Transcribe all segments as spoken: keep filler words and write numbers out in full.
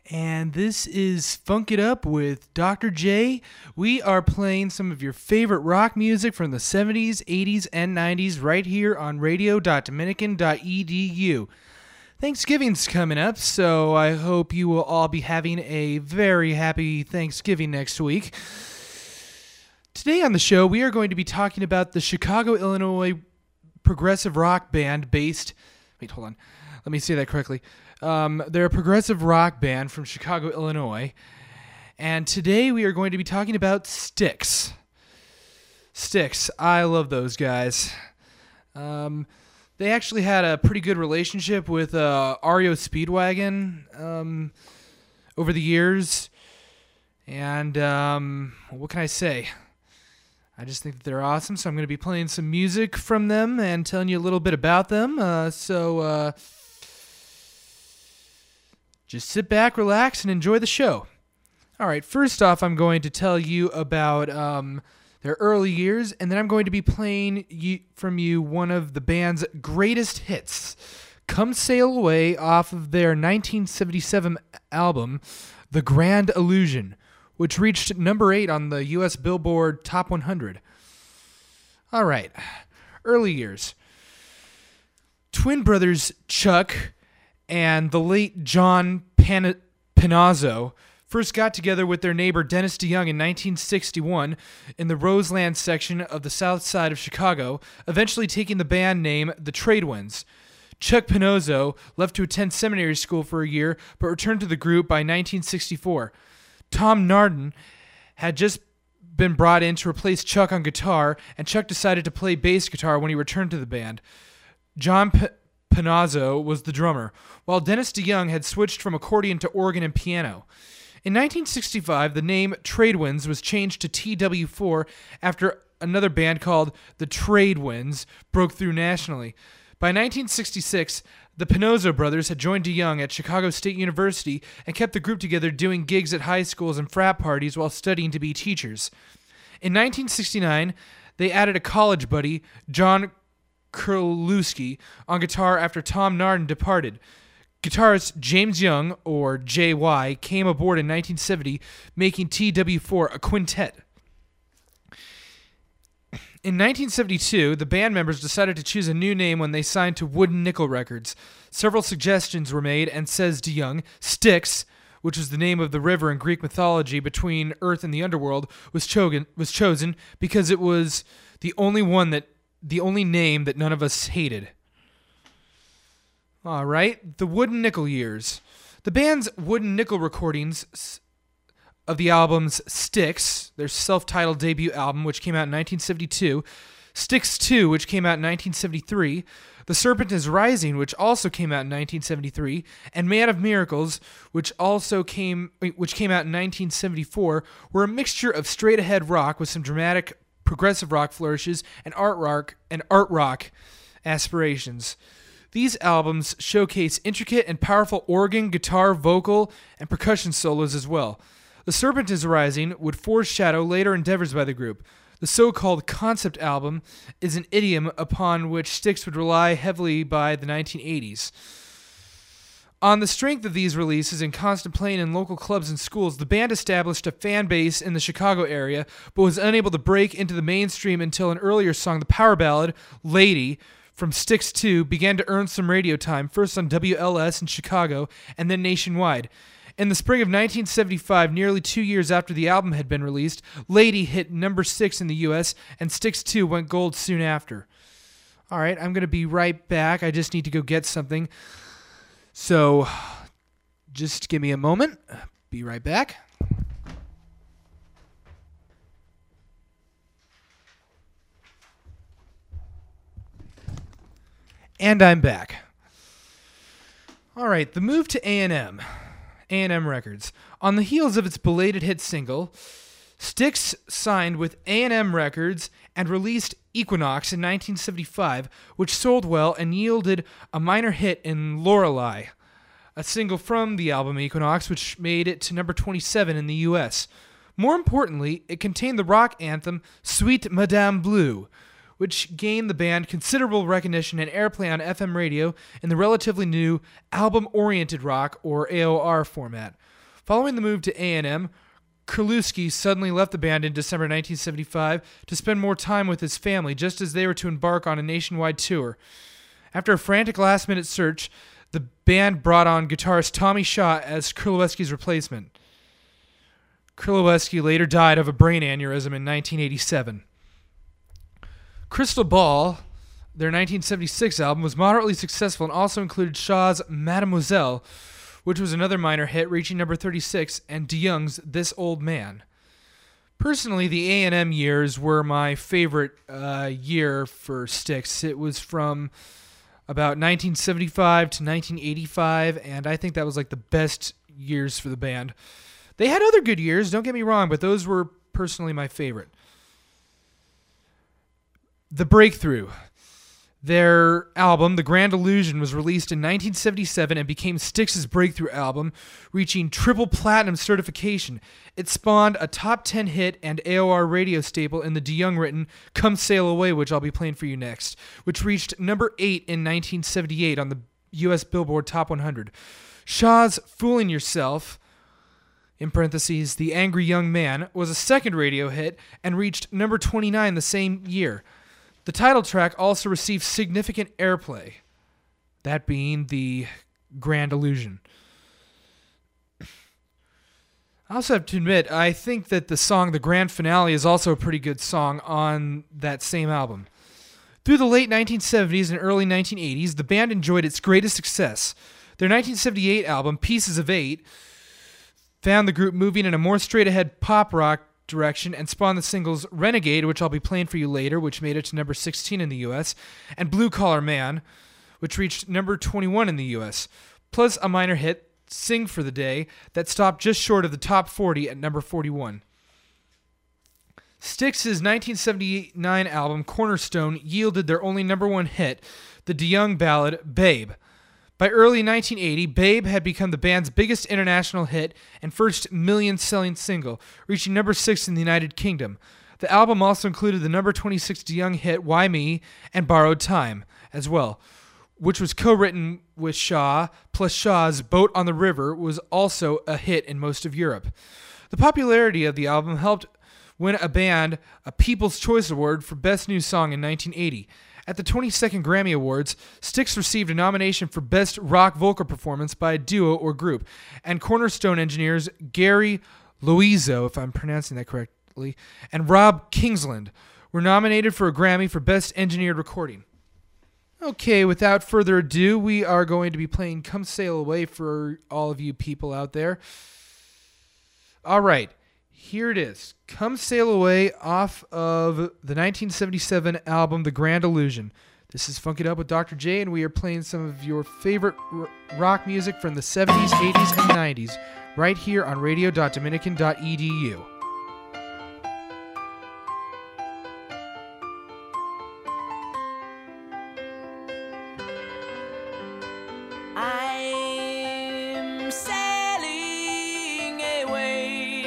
And this is Funk It Up with Doctor J. We are playing some of your favorite rock music from the seventies, eighties, and nineties right here on radio dot dominican dot e d u. Thanksgiving's coming up, so I hope you will all be having a very happy Thanksgiving next week. Today on the show, we are going to be talking about the Chicago, Illinois progressive rock band based... Wait, hold on. Let me say that correctly. Um, they're a progressive rock band from Chicago, Illinois. And today we are going to be talking about Styx. Styx. I love those guys. Um, they actually had a pretty good relationship with uh, R E O Speedwagon um, over the years. And um, what can I say? I just think that they're awesome, so I'm going to be playing some music from them and telling you a little bit about them. Uh, so... Uh, Just sit back, relax, and enjoy the show. All right, first off, I'm going to tell you about um, their early years, and then I'm going to be playing you, from you one of the band's greatest hits, Come Sail Away, off of their nineteen seventy-seven album, The Grand Illusion, which reached number eight on the U S Billboard Top one hundred. All right, early years. Twin brothers Chuck and the late John Pan- Panazzo first got together with their neighbor Dennis DeYoung in nineteen sixty-one in the Roseland section of the south side of Chicago, eventually taking the band name The Tradewinds. Chuck Panazzo left to attend seminary school for a year, but returned to the group by nineteen sixty-four. Tom Narden had just been brought in to replace Chuck on guitar, and Chuck decided to play bass guitar when he returned to the band. John P- Panazzo was the drummer, while Dennis DeYoung had switched from accordion to organ and piano. In nineteen sixty-five, the name Tradewinds was changed to T W four after another band called the Tradewinds broke through nationally. By nineteen sixty-six, the Panazzo brothers had joined DeYoung at Chicago State University and kept the group together doing gigs at high schools and frat parties while studying to be teachers. In nineteen sixty-nine, they added a college buddy, John Kurlewski, on guitar after Tom Narden departed. Guitarist James Young, or J Y, came aboard in nineteen seventy, making T W four a quintet. In nineteen seventy-two, the band members decided to choose a new name when they signed to Wooden Nickel Records. Several suggestions were made, and says DeYoung, Styx, which was the name of the river in Greek mythology between Earth and the underworld, was, chosen was chosen because it was the only one that the only name that none of us hated. All right, the Wooden Nickel years. The band's Wooden Nickel recordings of the albums Styx, their self-titled debut album, which came out in nineteen seventy-two, Styx two, which came out in nineteen seventy-three, The Serpent is Rising, which also came out in nineteen seventy-three, and Man of Miracles, which also came which came out in nineteen seventy-four, were a mixture of straight-ahead rock with some dramatic progressive rock flourishes, and art rock and art rock aspirations. These albums showcase intricate and powerful organ, guitar, vocal, and percussion solos as well. The Serpent is Rising would foreshadow later endeavors by the group. The so-called concept album is an idiom upon which Styx would rely heavily by the nineteen eighties. On the strength of these releases and constant playing in local clubs and schools, the band established a fan base in the Chicago area, but was unable to break into the mainstream until an earlier song, the power ballad, Lady, from Styx two, began to earn some radio time, first on W L S in Chicago, and then nationwide. In the spring of nineteen seventy-five, nearly two years after the album had been released, Lady hit number six in the U S, and Styx two went gold soon after. All right, I'm going to be right back. I just need to go get something. So, just give me a moment. Be right back. And I'm back. All right, the move to A and M. A and M Records. On the heels of its belated hit single, Styx signed with A and M Records and released Equinox in nineteen seventy-five, which sold well and yielded a minor hit in Lorelei, a single from the album Equinox, which made it to number twenty-seven in the U S. More importantly, it contained the rock anthem Sweet Madame Blue, which gained the band considerable recognition and airplay on F M radio in the relatively new album-oriented rock, or A O R, format. Following the move to A and M, Kurlewski suddenly left the band in December nineteen seventy-five to spend more time with his family, just as they were to embark on a nationwide tour. After a frantic last-minute search, the band brought on guitarist Tommy Shaw as Kurlewski's replacement. Kurlewski later died of a brain aneurysm in nineteen eighty-seven. Crystal Ball, their nineteen seventy-six album, was moderately successful and also included Shaw's Mademoiselle, which was another minor hit, reaching number thirty-six, and DeYoung's This Old Man. Personally, the A and M years were my favorite uh, year for Styx. It was from about nineteen seventy-five to nineteen eighty-five, and I think that was like the best years for the band. They had other good years, don't get me wrong, but those were personally my favorite. The Breakthrough. Their album, The Grand Illusion, was released in nineteen seventy-seven and became Styx's breakthrough album, reaching triple platinum certification. It spawned a top ten hit and A O R radio staple in the DeYoung-written Come Sail Away, which I'll be playing for you next, which reached number eight in nineteen seventy-eight on the U S Billboard Top one hundred. Shaw's Fooling Yourself, in parentheses, The Angry Young Man, was a second radio hit and reached number twenty-nine the same year. The title track also received significant airplay, that being The Grand Illusion. I also have to admit, I think that the song The Grand Finale is also a pretty good song on that same album. Through the late nineteen seventies and early nineteen eighties, the band enjoyed its greatest success. Their nineteen seventy-eight album, Pieces of Eight, found the group moving in a more straight-ahead pop rock direction and spawned the singles Renegade, which I'll be playing for you later, which made it to number sixteen in the U S, and Blue Collar Man, which reached number twenty-one in the U S, plus a minor hit, Sing for the Day, that stopped just short of the top forty at number forty-one. Styx's nineteen seventy-nine album Cornerstone yielded their only number one hit, the DeYoung ballad Babe. By early nineteen eighty, Babe had become the band's biggest international hit and first million-selling single, reaching number six in the United Kingdom. The album also included the number twenty-six DeYoung hit Why Me and Borrowed Time as well, which was co-written with Shaw, plus Shaw's Boat on the River was also a hit in most of Europe. The popularity of the album helped win a band a People's Choice Award for Best New Song in nineteen eighty. At the twenty-second Grammy Awards, Styx received a nomination for Best Rock Vocal Performance by a Duo or Group, and Cornerstone engineers Gary Loizzo, if I'm pronouncing that correctly, and Rob Kingsland were nominated for a Grammy for Best Engineered Recording. Okay, without further ado, we are going to be playing Come Sail Away for all of you people out there. All right. Here it is. Come Sail Away off of the nineteen seventy-seven album The Grand Illusion. This is Funk It Up with Doctor J, and we are playing some of your favorite r- rock music from the seventies, eighties, and nineties right here on radio dot dominican dot e d u. I'm sailing away,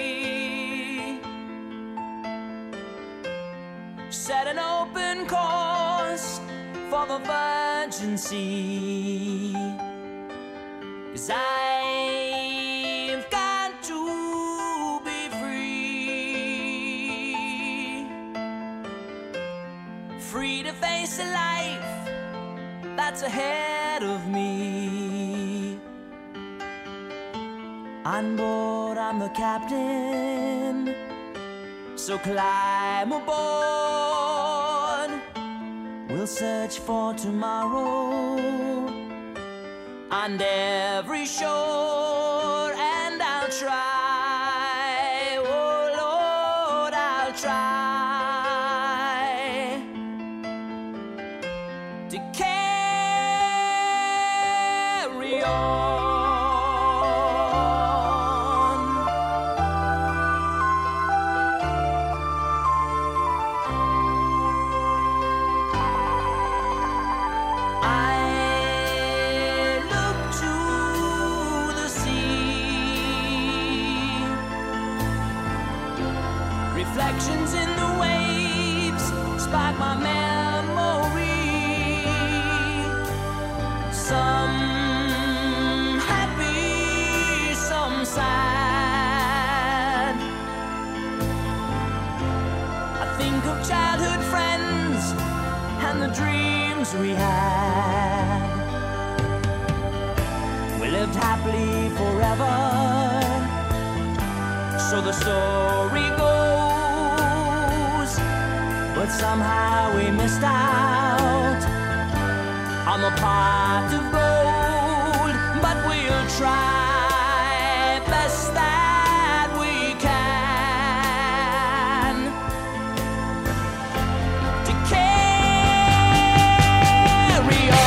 set an open course for the virgin sea, 'cause I've got to be free, free to face a life that's ahead of me. On board I'm the captain, so climb aboard. We'll search for tomorrow on every shore, and I'll try, oh Lord, I'll try to carry on. Reflections in the waves spark my memory. Some happy, some sad. story goes, but somehow we missed out on the pot of gold. But we'll try best that we can to carry on.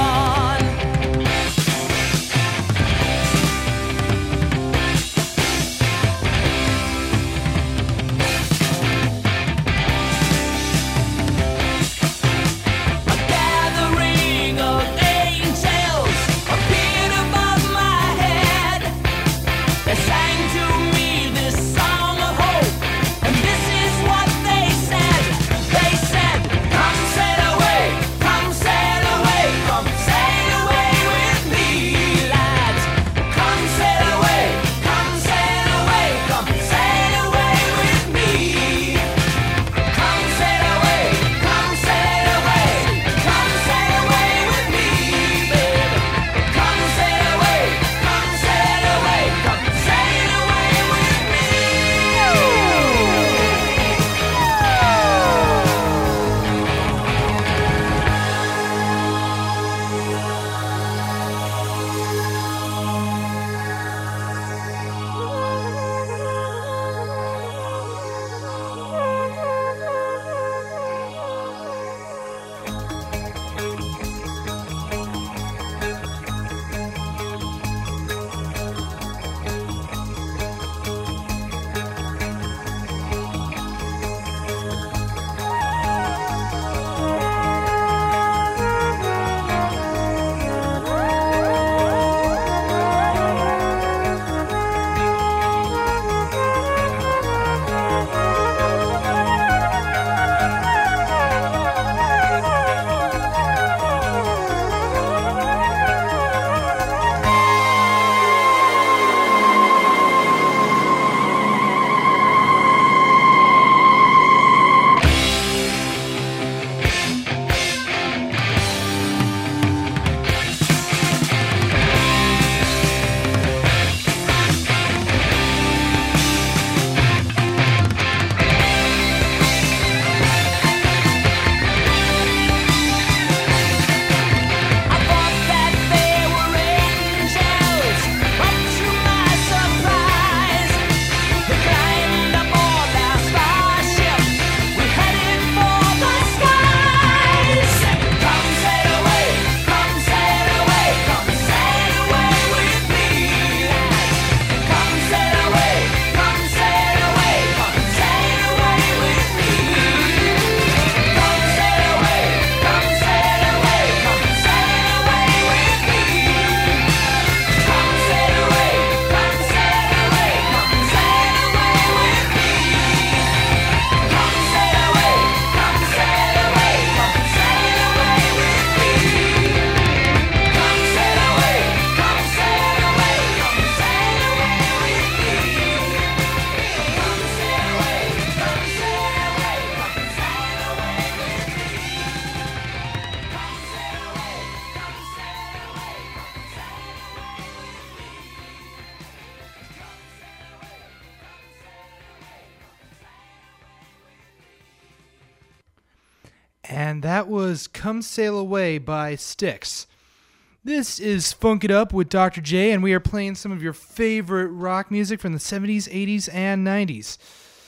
And that was Come Sail Away by Styx. This is Funk It Up with Doctor J, and we are playing some of your favorite rock music from the seventies, eighties, and nineties.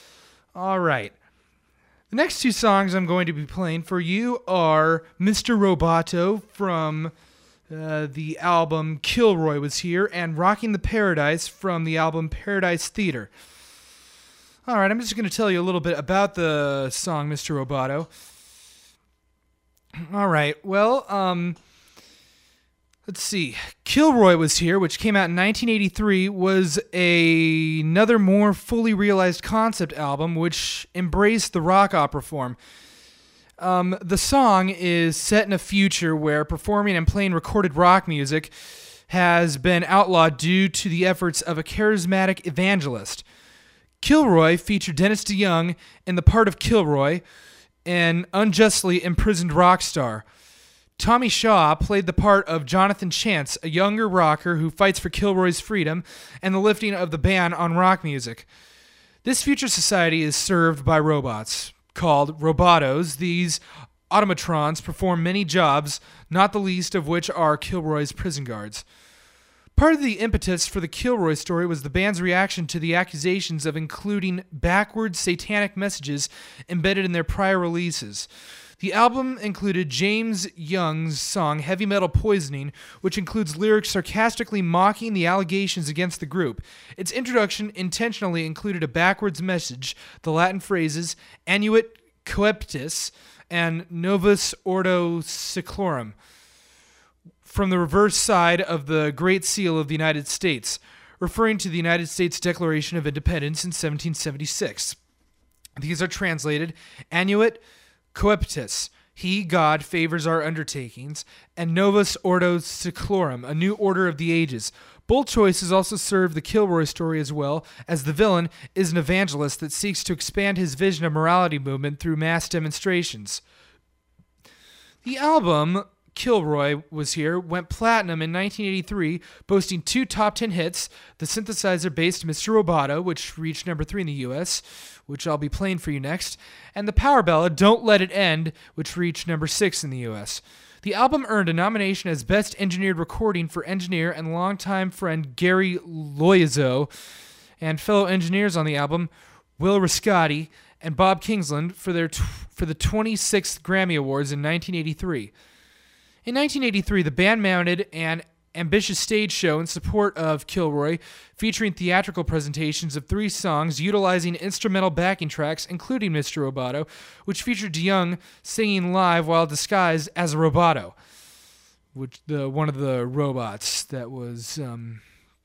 All right. The next two songs I'm going to be playing for you are Mister Roboto from uh, the album Kilroy Was Here, and Rocking the Paradise from the album Paradise Theater. All right, I'm just going to tell you a little bit about the song Mister Roboto. All right, well, um, let's see. Kilroy Was Here, which came out in nineteen eighty-three, was a, another more fully realized concept album which embraced the rock opera form. Um, the song is set in a future where performing and playing recorded rock music has been outlawed due to the efforts of a charismatic evangelist. Kilroy featured Dennis DeYoung in the part of Kilroy, an unjustly imprisoned rock star. Tommy Shaw played the part of Jonathan Chance, a younger rocker who fights for Kilroy's freedom and the lifting of the ban on rock music. This future society is served by robots called Robotos. These automatrons perform many jobs, not the least of which are Kilroy's prison guards. Part of the impetus for the Kilroy story was the band's reaction to the accusations of including backwards satanic messages embedded in their prior releases. The album included James Young's song Heavy Metal Poisoning, which includes lyrics sarcastically mocking the allegations against the group. Its introduction intentionally included a backwards message, the Latin phrases Annuit Coeptis and Novus Ordo Seclorum, from the reverse side of the Great Seal of the United States, referring to the United States Declaration of Independence in seventeen seventy-six. These are translated Annuit Coeptis, He, God, favors our undertakings, and Novus Ordo Seclorum, a new order of the ages. Both choices also serve the Kilroy story as well, as the villain is an evangelist that seeks to expand his vision of morality movement through mass demonstrations. The album Kilroy Was Here went platinum in nineteen eighty-three, boasting two top ten hits, the synthesizer-based Mister Roboto, which reached number three in the U S, which I'll be playing for you next, and the power ballad Don't Let It End, which reached number six in the U S. The album earned a nomination as Best Engineered Recording for engineer and longtime friend Gary Loiseau, and fellow engineers on the album, Will Riscotti and Bob Kingsland, for their t- for the twenty-sixth Grammy Awards in nineteen eighty-three. In nineteen eighty-three, the band mounted an ambitious stage show in support of Kilroy, featuring theatrical presentations of three songs utilizing instrumental backing tracks, including Mister Roboto, which featured DeYoung singing live while disguised as a Roboto, which the one of the robots that was, um,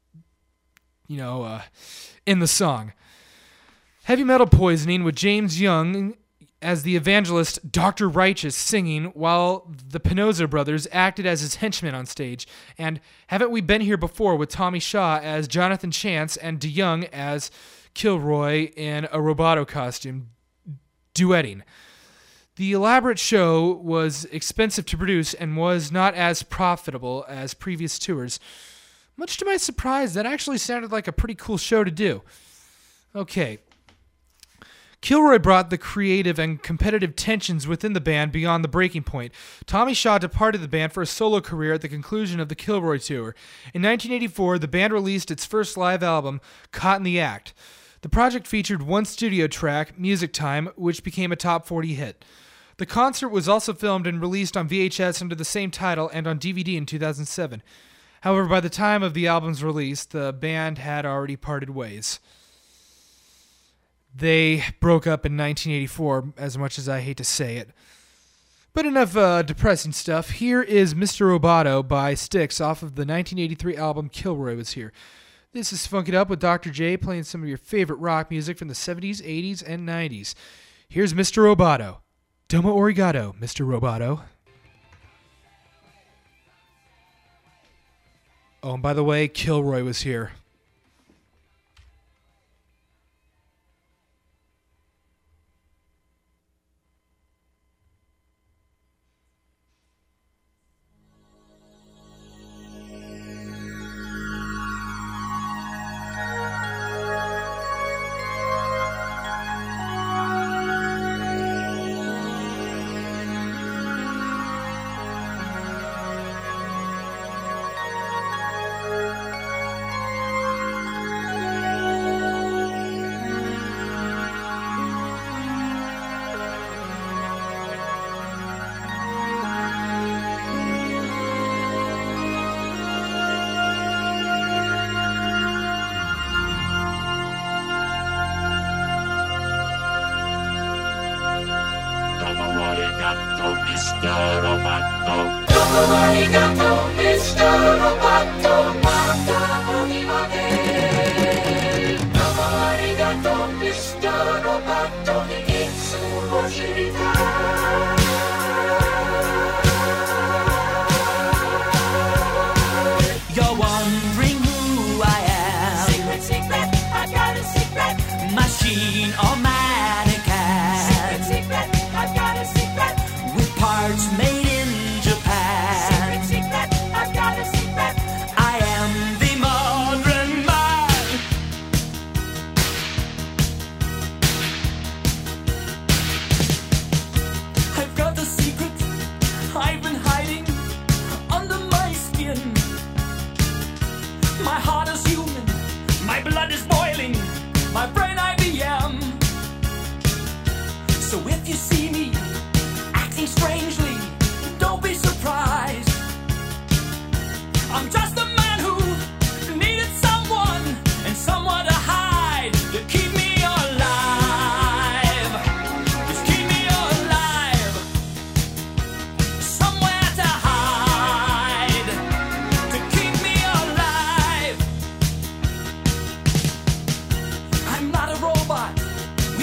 you know, uh, in the song. Heavy Metal Poisoning, with James Young as the evangelist Doctor Righteous singing, while the Pinozzo brothers acted as his henchmen on stage, and Haven't We Been Here Before, with Tommy Shaw as Jonathan Chance and DeYoung as Kilroy in a Roboto costume, duetting. The elaborate show was expensive to produce and was not as profitable as previous tours. Much to my surprise, that actually sounded like a pretty cool show to do. Okay. Kilroy brought the creative and competitive tensions within the band beyond the breaking point. Tommy Shaw departed the band for a solo career at the conclusion of the Kilroy tour. In nineteen eighty-four, the band released its first live album, Caught in the Act. The project featured one studio track, Music Time, which became a top forty hit. The concert was also filmed and released on V H S under the same title and on D V D in two thousand seven. However, by the time of the album's release, the band had already parted ways. They broke up in nineteen eighty-four, as much as I hate to say it. But enough uh, depressing stuff. Here is Mister Roboto by Styx off of the nineteen eighty-three album Kilroy Was Here. This is Funk It Up with Doctor J, playing some of your favorite rock music from the seventies, eighties, and nineties. Here's Mister Roboto. Domo Origato, Mister Roboto. Oh, and by the way, Kilroy Was Here.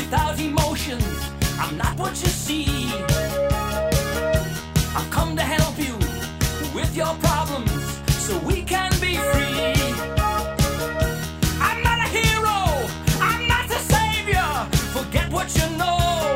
without emotions. I'm not what you see. I've come to help you with your problems so we can be free. I'm not a hero, I'm not the savior. Forget what you know.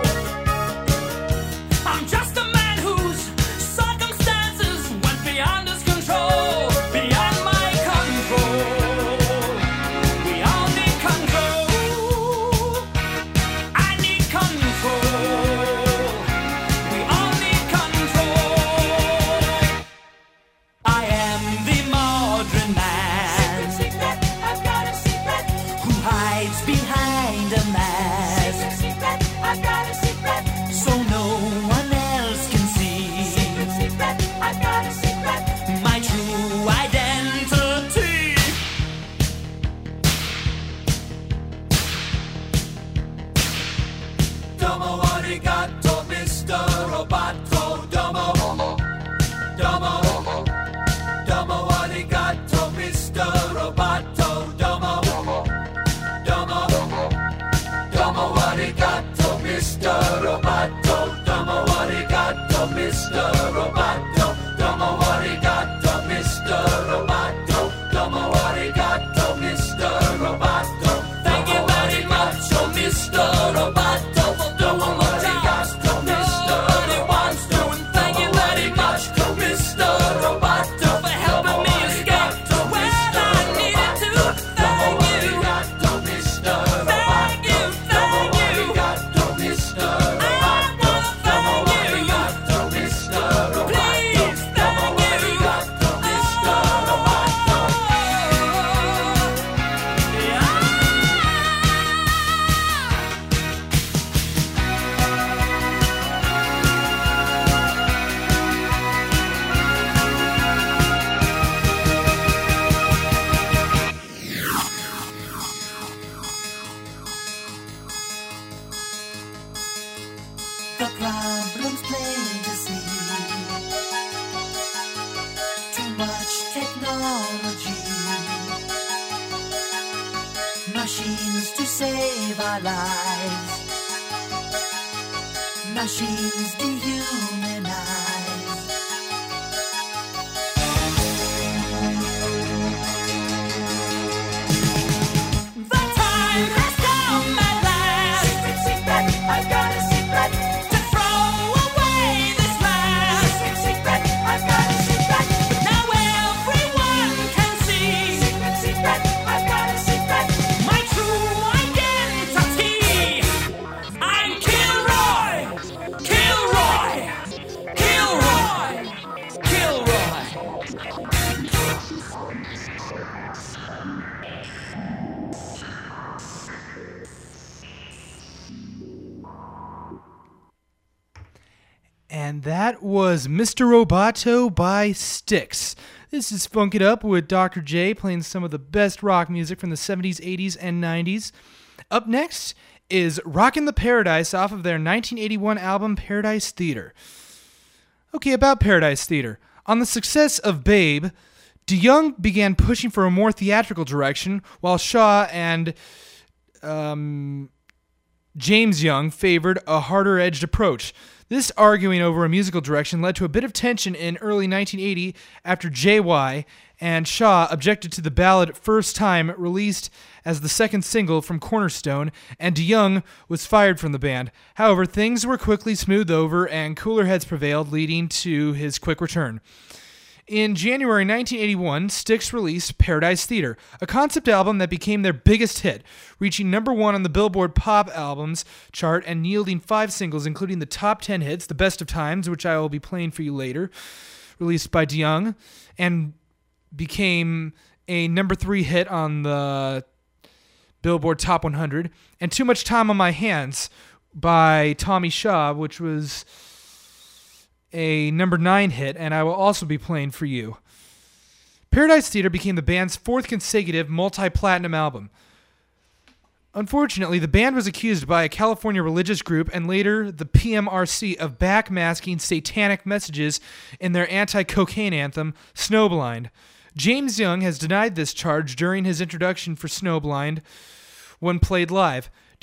I'm just a man whose circumstances went beyond his control, beyond my control. We all need control. I need control. We all need control. I am the modern man. Secret, secret, I've got a secret. Who hides behind a mask. Secret, secret, I've got a secret. So no one else can see. Secret, secret, I've got a secret. My true identity. Domo arigato, Mister Roboto. Domo, domo, domo arigato, Mister Roboto. Domo, domo, domo arigato, Mister Roboto. Domo arigato, Mister Roboto. Domo arigato, Mister Roboto. Domo arigato, Mister Roboto. Thank you very much, oh Mister Roboto, for doing what arigato, Mister Roboto. And thank you very much, Mister Roboto, for helping me escape to where I needed to. Thank you. Thank you, thank you. I wanna thank you. Please, thank you. The problem's plain to see. Too much technology. Machines to save our lives. Machines dehumanize. The time has come at last. Secret, secret, I've got a secret. To throw away this mask. Secret, secret, I've got a secret. Now everyone can see. Secret, secret, I've got a secret. My true identity. I'm Kilroy. Kilroy. Kilroy. Kilroy. And that was Mister Roboto by Styx. This is Funk It Up with Doctor J playing some of the best rock music from the seventies, eighties, and nineties. Up next is Rockin' the Paradise off of their nineteen eighty-one album Paradise Theater. Okay, about Paradise Theater. On the success of Babe, DeYoung began pushing for a more theatrical direction, while Shaw and um, James Young favored a harder-edged approach. This arguing over a musical direction led to a bit of tension in early nineteen eighty after J Y and Shaw objected to the ballad First Time, released as the second single from Cornerstone, and DeYoung was fired from the band. However, things were quickly smoothed over and cooler heads prevailed, leading to his quick return. In January nineteen eighty-one, Styx released Paradise Theater, a concept album that became their biggest hit, reaching number one on the Billboard Pop Albums chart and yielding five singles, including the top ten hits, The Best of Times, which I will be playing for you later, released by DeYoung, and became a number three hit on the Billboard Top one hundred, and Too Much Time on My Hands by Tommy Shaw, which was a number nine hit, and I will also be playing for you. Paradise Theater became the band's fourth consecutive multi-platinum album. Unfortunately, the band was accused by a California religious group and later the P M R C of backmasking satanic messages in their anti-cocaine anthem, Snowblind. James Young has denied this charge during his introduction for Snowblind when played live.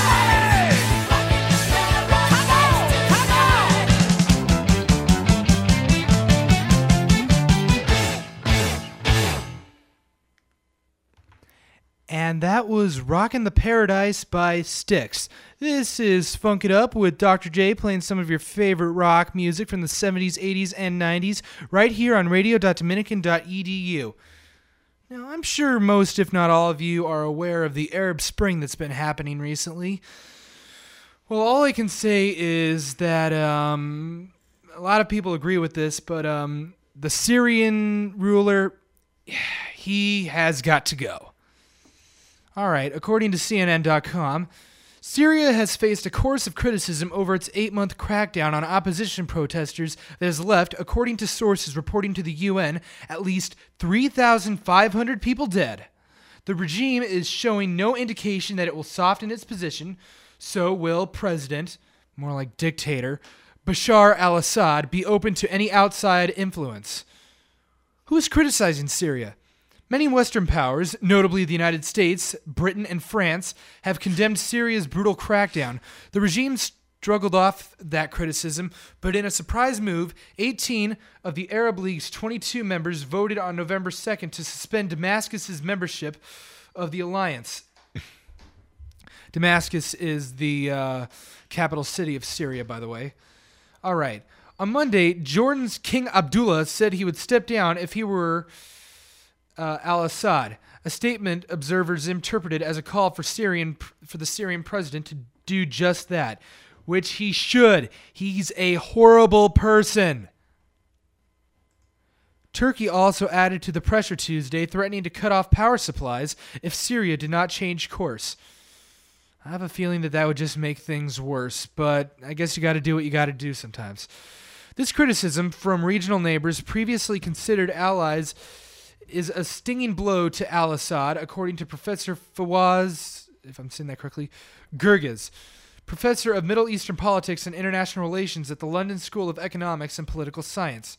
And that was Rockin' the Paradise by Styx. This is Funk It Up with Doctor J playing some of your favorite rock music from the seventies, eighties, and nineties right here on radio dot dominican dot e d u. Now, I'm sure most, if not all of you, are aware of the Arab Spring that's been happening recently. Well, all I can say is that um, a lot of people agree with this, but um, the Syrian ruler, he has got to go. All right, according to C N N dot com, Syria has faced a course of criticism over its eight-month crackdown on opposition protesters that has left, according to sources reporting to the U N, at least three thousand five hundred people dead. The regime is showing no indication that it will soften its position, so will President, more like dictator, Bashar al-Assad be open to any outside influence? Who is criticizing Syria? Many Western powers, notably the United States, Britain, and France, have condemned Syria's brutal crackdown. The regime struggled off that criticism, but in a surprise move, eighteen of the Arab League's twenty-two members voted on November second to suspend Damascus's membership of the alliance. Damascus is the uh, capital city of Syria, by the way. All right. On Monday, Jordan's King Abdullah said he would step down if he were uh, al-Assad, a statement observers interpreted as a call for Syrian for the Syrian president to do just that, which he should. He's a horrible person. Turkey also added to the pressure Tuesday, threatening to cut off power supplies if Syria did not change course. I have a feeling that that would just make things worse, but I guess you got to do what you got to do sometimes. This criticism from regional neighbors previously considered allies is a stinging blow to al-Assad, according to Professor Fawaz, if I'm saying that correctly, Gerges, professor of Middle Eastern politics and international relations at the London School of Economics and Political Science.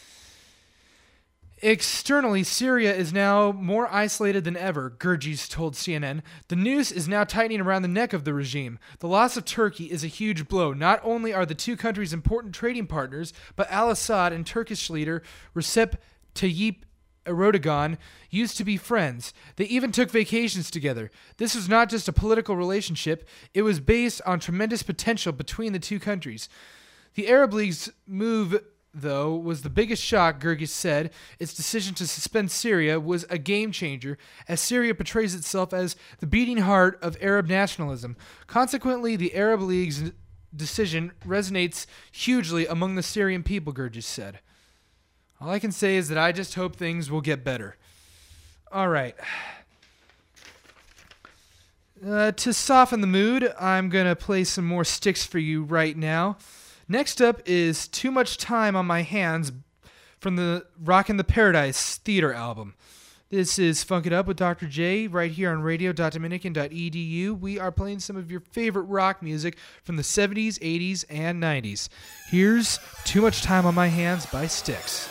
Externally, Syria is now more isolated than ever, Gerges told C N N. The noose is now tightening around the neck of the regime. The loss of Turkey is a huge blow. Not only are the two countries important trading partners, but al-Assad and Turkish leader Recep Tayyip Erdogan used to be friends. They even took vacations together. This was not just a political relationship. It was based on tremendous potential between the two countries. The Arab League's move, though, was the biggest shock, Gerges said. Its decision to suspend Syria was a game changer, as Syria portrays itself as the beating heart of Arab nationalism. Consequently, the Arab League's decision resonates hugely among the Syrian people, Gerges said. All I can say is that I just hope things will get better. All right. Uh, to soften the mood, I'm going to play some more sticks for you right now. Next up is Too Much Time on My Hands from the Rockin' the Paradise Theater album. This is Funk It Up with Doctor J right here on radio dot dominican dot e d u. We are playing some of your favorite rock music from the seventies, eighties, and nineties. Here's Too Much Time on My Hands by Styx.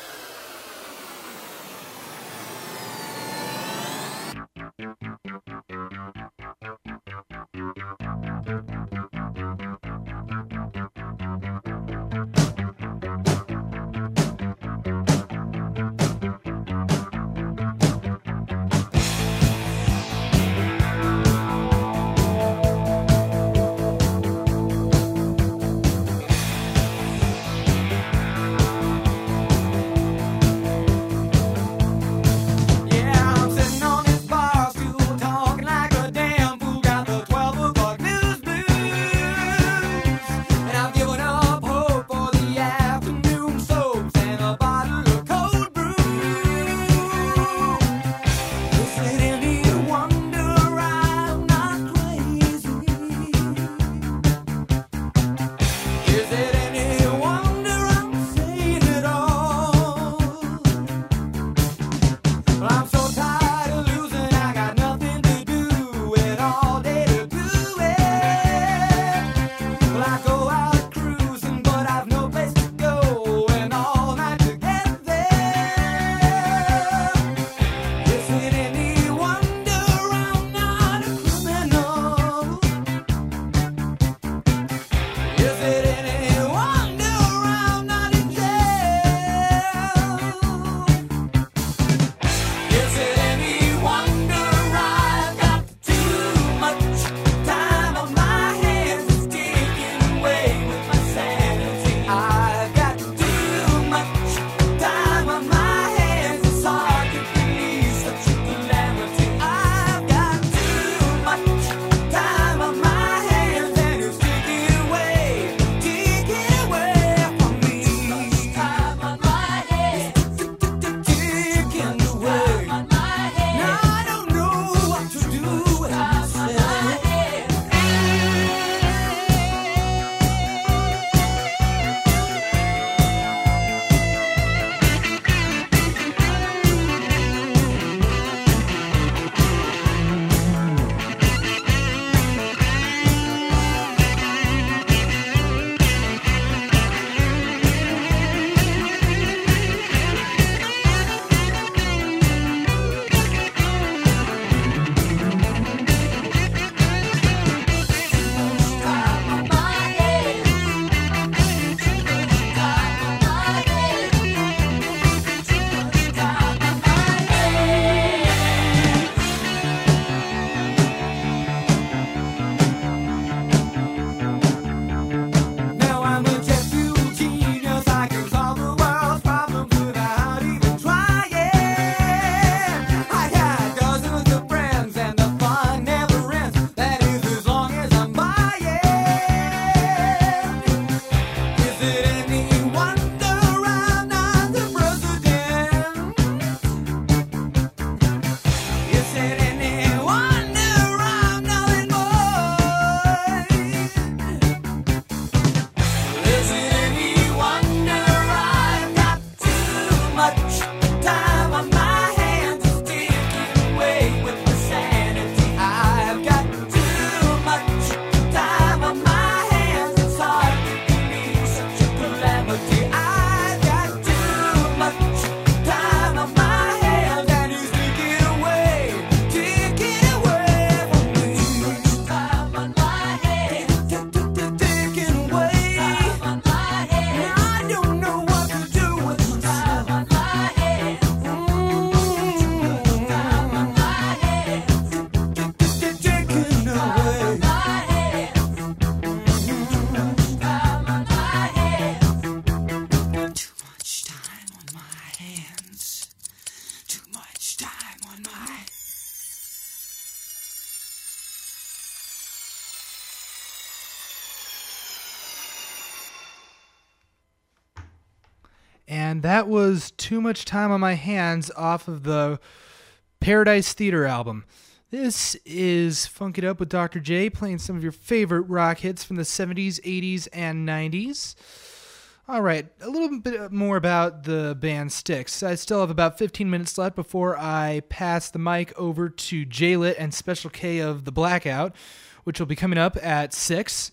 And that was Too Much Time on My Hands off of the Paradise Theater album. This is Funk It Up with Doctor J, playing some of your favorite rock hits from the seventies, eighties, and nineties. All right, a little bit more about the band Styx. I still have about fifteen minutes left before I pass the mic over to J-Lit and Special K of The Blackout, which will be coming up at six.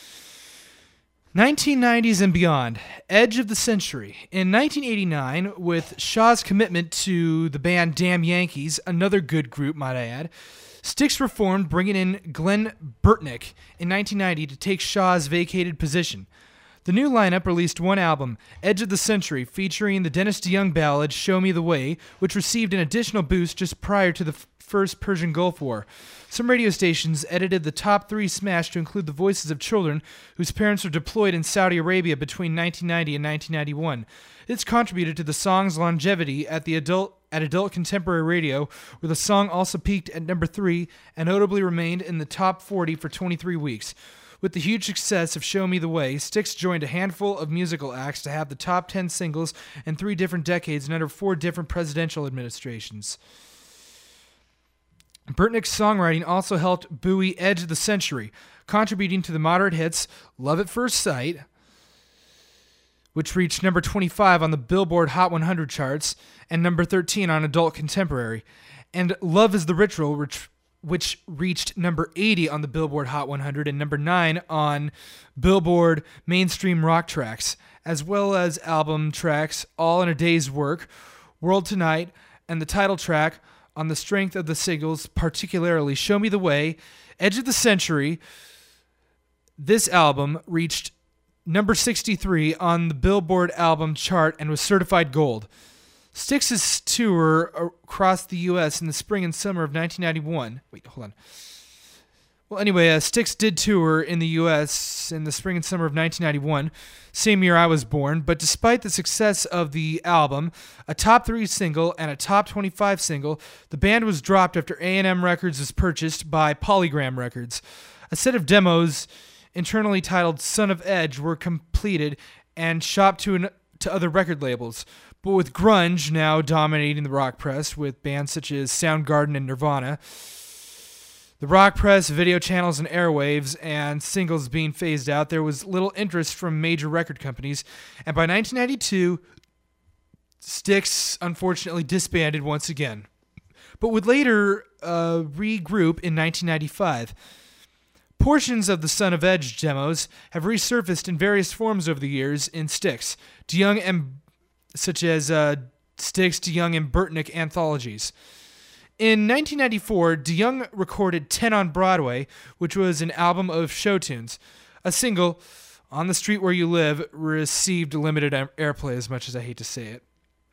nineteen nineties and beyond, Edge of the Century. In nineteen eighty-nine, with Shaw's commitment to the band Damn Yankees, another good group, might I add, Styx reformed, bringing in Glenn Burtnick in nineteen ninety to take Shaw's vacated position. The new lineup released one album, Edge of the Century, featuring the Dennis DeYoung ballad Show Me the Way, which received an additional boost just prior to the f- first Persian Gulf War. Some radio stations edited the top three smash to include the voices of children whose parents were deployed in Saudi Arabia between nineteen ninety and nineteen ninety-one. This contributed to the song's longevity at the adult at adult contemporary radio, where the song also peaked at number three and notably remained in the top forty for twenty-three weeks. With the huge success of Show Me the Way, Styx joined a handful of musical acts to have the top ten singles in three different decades and under four different presidential administrations. Burtnick's songwriting also helped buoy Edge of the Century, contributing to the moderate hits Love at First Sight, which reached number twenty-five on the Billboard Hot one hundred charts and number thirteen on Adult Contemporary, and Love is the Ritual, which which reached number eighty on the Billboard Hot one hundred and number nine on Billboard Mainstream Rock Tracks, as well as album tracks All in a Day's Work, World Tonight, and the title track on the strength of the singles, particularly Show Me the Way, Edge of the Century. This album reached number sixty-three on the Billboard album chart and was certified gold. Styx's tour across the U S in the spring and summer of nineteen ninety-one. Wait, hold on. Well, anyway, uh, Styx did tour in the U S in the spring and summer of nineteen ninety-one, same year I was born, but despite the success of the album, a top three single and a top twenty-five single, the band was dropped after A and M Records was purchased by Polygram Records. A set of demos internally titled Son of Edge were completed and shopped to, an, to other record labels. But with grunge now dominating the rock press with bands such as Soundgarden and Nirvana, the rock press, video channels, and airwaves, and singles being phased out, there was little interest from major record companies. And by nineteen ninety-two, Styx unfortunately disbanded once again, but would later uh, regroup in nineteen ninety-five. Portions of the Son of Edge demos have resurfaced in various forms over the years in Styx, DeYoung and such as uh, Styx, DeYoung, and Burtnick anthologies. In nineteen ninety-four, DeYoung recorded ten on Broadway, which was an album of show tunes. A single, On the Street Where You Live, received limited airplay, as much as I hate to say it.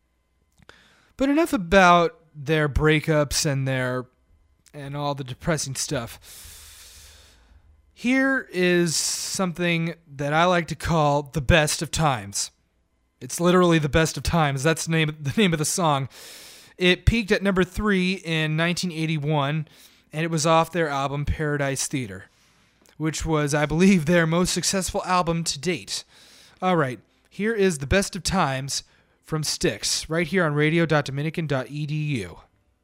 But enough about their breakups and their and all the depressing stuff. Here is something that I like to call the best of times. It's literally the best of times. That's the name, the name of the song. It peaked at number three in nineteen eighty-one, and it was off their album Paradise Theater, which was, I believe, their most successful album to date. All right, here is the best of times from Styx, right here on radio dot dominican dot e d u.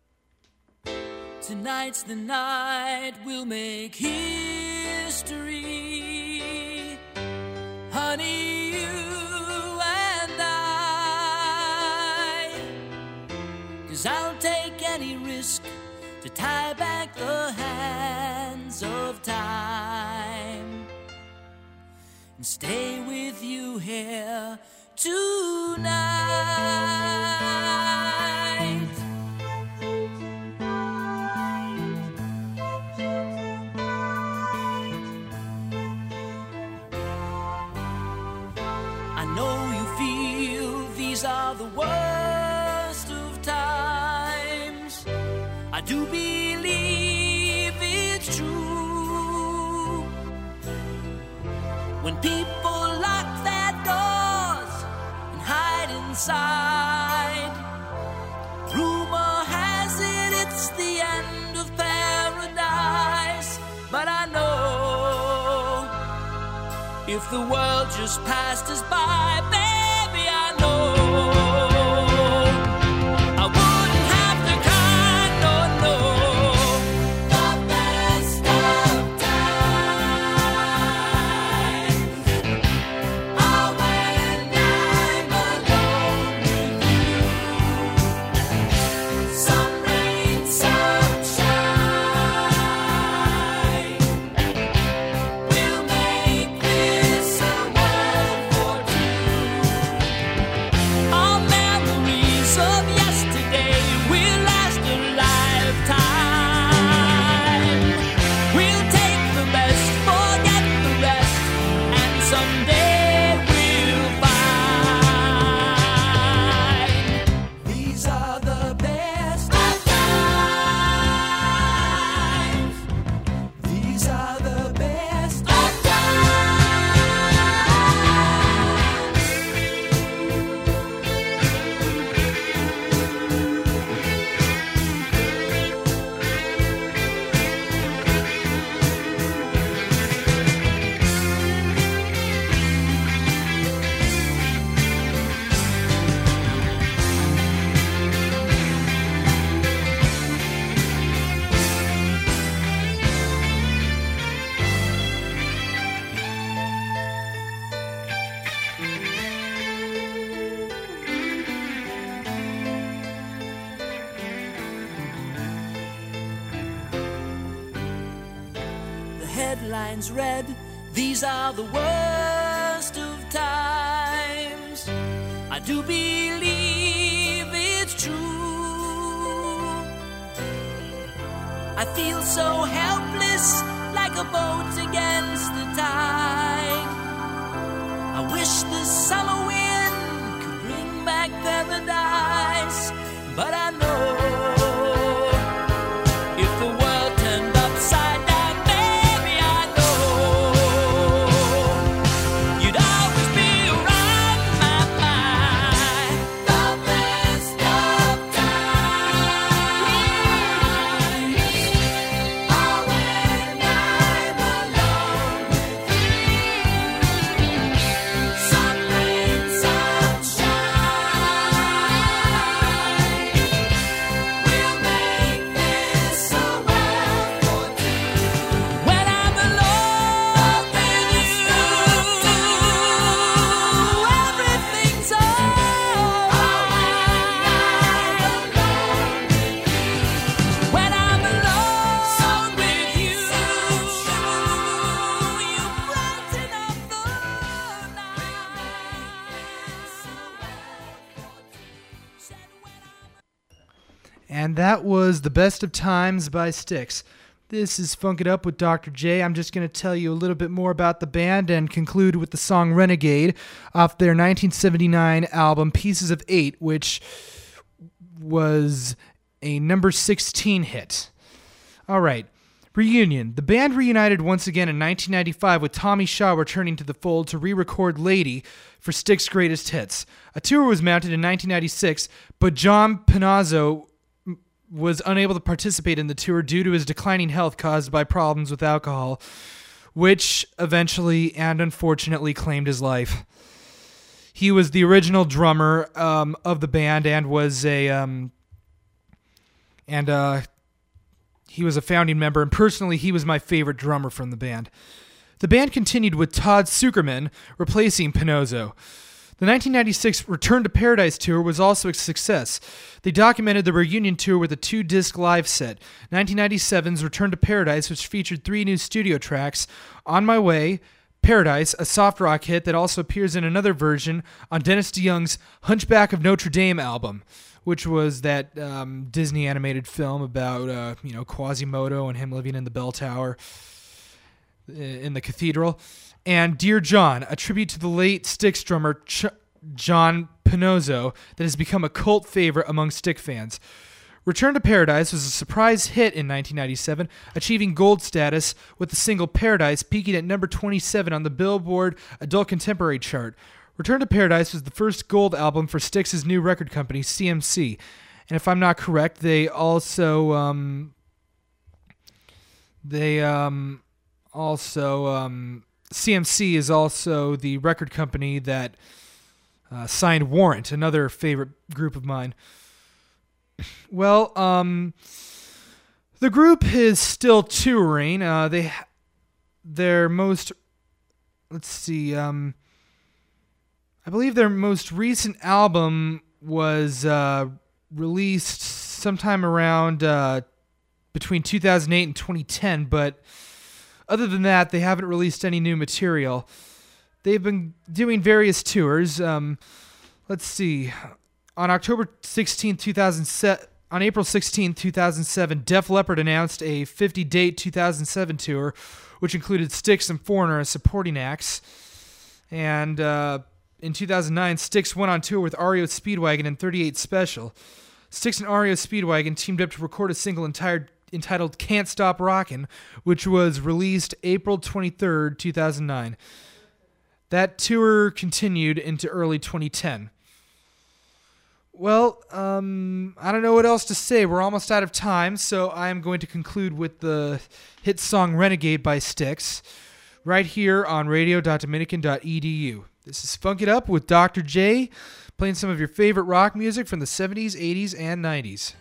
Tonight's the night we'll make history, honey, you and I. 'Cause I'll take any risk to tie back the hands of time and stay with you here tonight. I know you feel these are the worst of times. I do believe it's true. When people lock their doors and hide inside, rumor has it it's the end of paradise. But I know if the world just passed us by, baby, I know headlines read, these are the worst of times. I do believe it's true. I feel so helpless, like a boat against the tide. I wish the summer wind could bring back paradise, but I know if the world turned upside down, baby, I know you'd always be around my mind. The best of times are when I'm alone with you. Sun rain, sunshine, we'll make this a world for two. When I'm alone with you, everything's alright. When I'm alone with you, you brighten up the night. And that was The Best of Times by Styx. This is Funk It Up with Doctor J. I'm just going to tell you a little bit more about the band and conclude with the song Renegade off their nineteen seventy-nine album Pieces of Eight, which was a number sixteen hit. All right. Reunion. The band reunited once again in nineteen ninety-five with Tommy Shaw returning to the fold to re-record Lady for Styx's greatest hits. A tour was mounted in nineteen ninety-six, but John Pinozzo was unable to participate in the tour due to his declining health caused by problems with alcohol, which eventually and unfortunately claimed his life. He was the original drummer um, of the band and was a um, and uh, he was a founding member, and personally he was my favorite drummer from the band. The band continued with Todd Sucherman replacing Pinozzo. The nineteen ninety-six Return to Paradise tour was also a success. They documented the reunion tour with a two-disc live set. nineteen ninety-seven's Return to Paradise, which featured three new studio tracks, On My Way, Paradise, a soft rock hit that also appears in another version on Dennis DeYoung's Hunchback of Notre Dame album, which was that um, Disney animated film about uh, you know Quasimodo and him living in the bell tower in the cathedral. And Dear John, a tribute to the late Styx drummer Ch- John Pinozzo that has become a cult favorite among Styx fans. Return to Paradise was a surprise hit in nineteen ninety-seven, achieving gold status with the single Paradise peaking at number twenty-seven on the Billboard Adult Contemporary chart. Return to Paradise was the first gold album for Styx's new record company, C M C. And if I'm not correct, they also um, they um, also um, C M C is also the record company that uh, signed Warrant, another favorite group of mine. Well, um, the group is still touring. Uh, they their most let's see, um, I believe their most recent album was uh, released sometime around uh, between two thousand eight and twenty ten, but other than that, they haven't released any new material. They've been doing various tours. Um, let's see. On October sixteenth, two thousand seven, on April sixteenth, two thousand seven, Def Leppard announced a fifty-date two thousand seven tour, which included Styx and Foreigner as supporting acts. And uh, in two thousand nine, Styx went on tour with R E O Speedwagon and thirty-eight Special. Styx and R E O Speedwagon teamed up to record a single entire, entitled Can't Stop Rockin', which was released April twenty-third, two thousand nine. That tour continued into early twenty ten. Well, um, I don't know what else to say. We're almost out of time, so I'm going to conclude with the hit song Renegade by Styx, right here on radio dot dominican dot e d u. This is Funk It Up with Doctor J, playing some of your favorite rock music from the seventies, eighties, and nineties.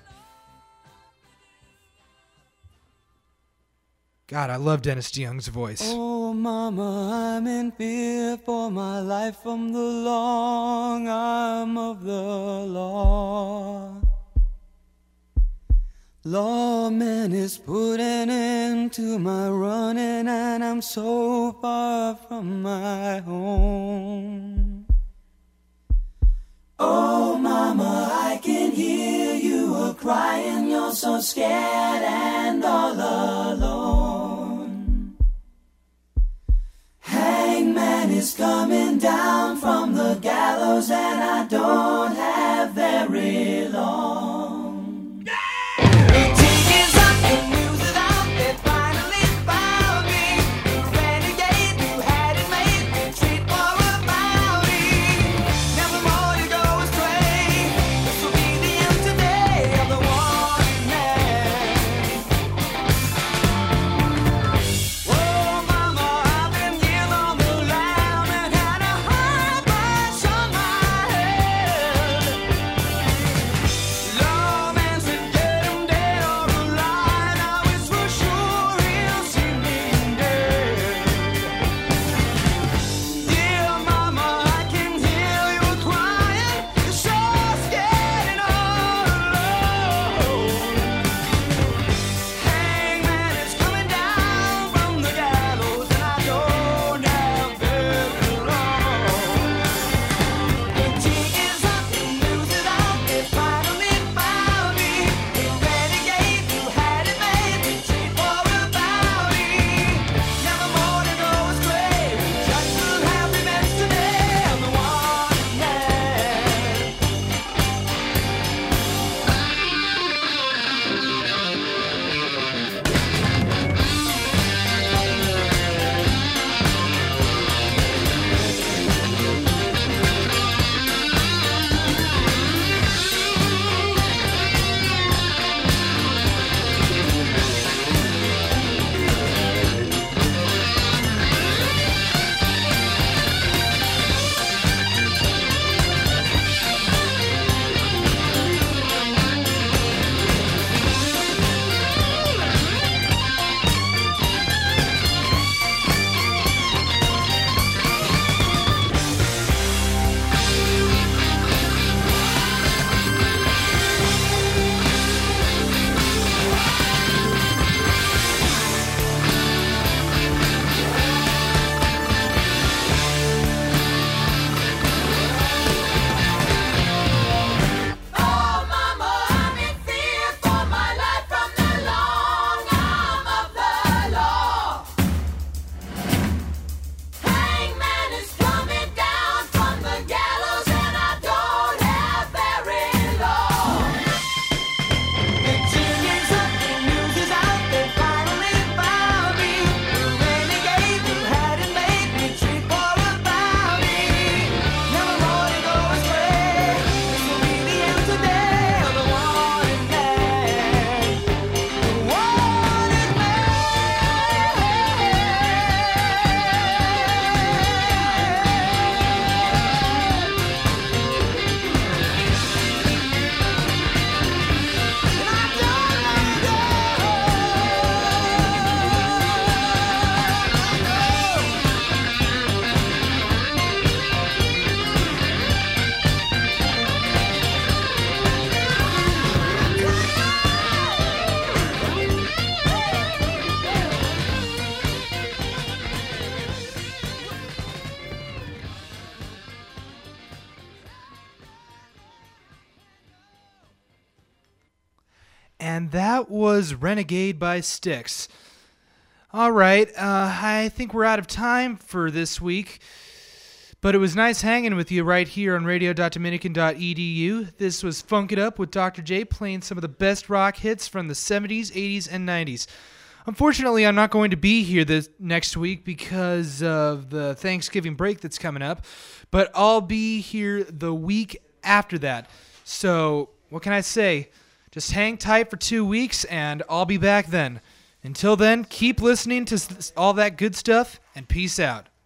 God, I love Dennis DeYoung's voice. Oh, mama, I'm in fear for my life from the long arm of the law. Lord, lawman is putting an end to my running, and I'm so far from my home. Oh, mama, I can hear you a-crying. You're so scared and all alone. Hangman is coming down from the gallows, and I don't have very long. The king is up, the news is out, they finally found me. The renegade who had it made, retreat for a bounty. Never more to go astray, this will be the end today of the one man. Oh, mama, I've been years on the lam and had a high price on my head. Lawman said get him dead or alive, now it's for sure he'll see me dead. Dear mama, I can hear you crying, you're so scared and all alone. Hangman is coming down from the gallows, and I don't have very long. The king is up, the news is out, they finally found me. The renegade who had it made, retreat for a bounty. Never more to go astray, the judge will have revenge today on the one man. Oh, mama, I'm in fear for my life from the long arm of the law. Hangman is coming down from the gallows, and I don't have very long. The king is up, the news is out, they finally found me. The renegade who had it made, retreat for a bounty. Never more to go astray, this will be the end today of the wanted man. The wanted man. And I don't let And that was Renegade by Styx. All right, uh, I think we're out of time for this week, but it was nice hanging with you right here on radio dot dominican dot e d u. This was Funk It Up with Doctor J, playing some of the best rock hits from the seventies, eighties, and nineties. Unfortunately, I'm not going to be here this next week because of the Thanksgiving break that's coming up, but I'll be here the week after that. So, what can I say? Just hang tight for two weeks, and I'll be back then. Until then, keep listening to s- all that good stuff, and peace out.